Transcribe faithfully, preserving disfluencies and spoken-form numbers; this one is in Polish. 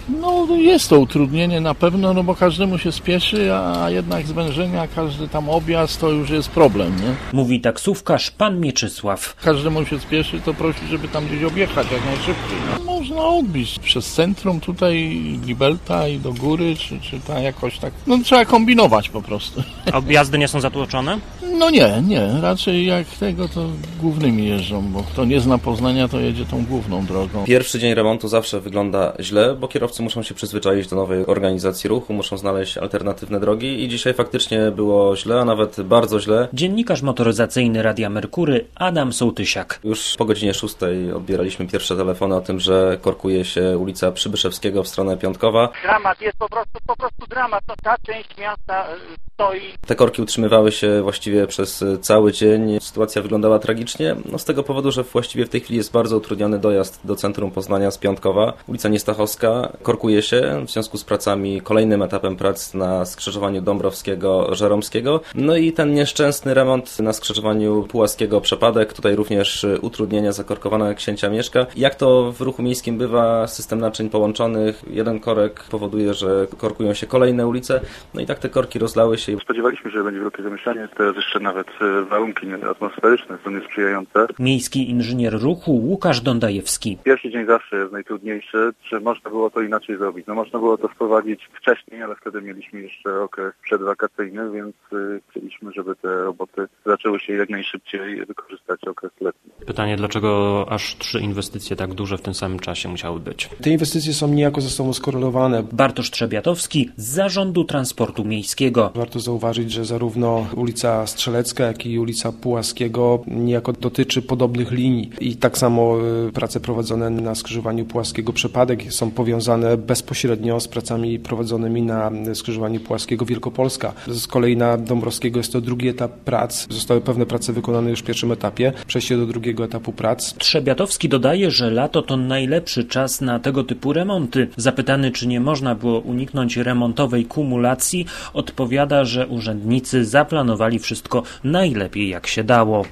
No jest to utrudnienie na pewno, no bo każdemu się spieszy, a jednak zwężenia, każdy tam objazd to już jest problem, nie? Mówi taksówkarz pan Mieczysław. Każdemu się spieszy, to prosi, żeby tam gdzieś objechać jak najszybciej. No, można odbić przez centrum tutaj Libelta i do góry, czy, czy tam jakoś tak, no trzeba kombinować po prostu. Objazdy nie są zatłoczone? No nie, nie, raczej jak tego to głównymi jeżdżą, bo kto nie zna Poznania, to jedzie tą główną drogą. Pierwszy dzień remontu zawsze wygląda źle, bo kierowcy muszą się przyzwyczaić do nowej organizacji ruchu, muszą znaleźć alternatywne drogi i dzisiaj faktycznie było źle, a nawet bardzo źle. Dziennikarz motoryzacyjny Radia Merkury Adam Sołtysiak. Już po godzinie szóstej odbieraliśmy pierwsze telefony o tym, że korkuje się ulica Przybyszewskiego w stronę Piątkowa. Dramat, jest po prostu, po prostu dramat. To ta część miasta stoi. Te korki utrzymywały się właściwie przez cały dzień. Sytuacja wyglądała tragicznie, no z tego powodu, że właściwie w tej chwili jest bardzo utrudniony dojazd do centrum Poznania z Piątkowa. Ulica Niestachowska korkuje się w związku z pracami, kolejnym etapem prac na skrzyżowaniu Dąbrowskiego-Żeromskiego. No i ten nieszczęsny remont na skrzyżowaniu Pułaskiego Przepadek, tutaj również utrudnienia, zakorkowana Księcia Mieszka. Jak to w ruchu miejskim bywa, system naczyń połączonych, jeden korek powoduje, że korkują się kolejne ulice, no i tak te korki rozlały się. Spodziewaliśmy się, że będzie wielkie zamieszanie, teraz jeszcze nawet warunki atmosferyczne są niesprzyjające. Miejski inżynier ruchu Łukasz Dondajewski. Pierwszy dzień zawsze jest najtrudniejszy. Czy można było to inaczej zrobić? No można było to wprowadzić wcześniej, ale wtedy mieliśmy jeszcze okres przedwakacyjny, więc y, chcieliśmy, żeby te roboty zaczęły się jak najszybciej wykorzystać okres letni. Pytanie, dlaczego aż trzy inwestycje tak duże w tym samym czasie musiały być? Te inwestycje są niejako ze sobą skorelowane. Bartosz Trzebiatowski z Zarządu Transportu Miejskiego. Warto zauważyć, że zarówno ulica Strzelecka, jak i ulica Pułaskiego niejako dotyczy podobnych linii. I tak samo prace prowadzone na skrzyżowaniu Pułaskiego Przepadek są powiązane bezpośrednio z pracami prowadzonymi na skrzyżowaniu Pułaskiego Wielkopolska. Z kolei na Dąbrowskiego jest to drugi etap prac. Zostały pewne prace wykonane już w pierwszym etapie. Przejście do drugiego etapu prac. Trzebiatowski dodaje, że lato to najlepszy czas na tego typu remonty. Zapytany, czy nie można było uniknąć remontowej kumulacji, odpowiada, że urzędnicy zaplanowali wszystko najlepiej jak się dało.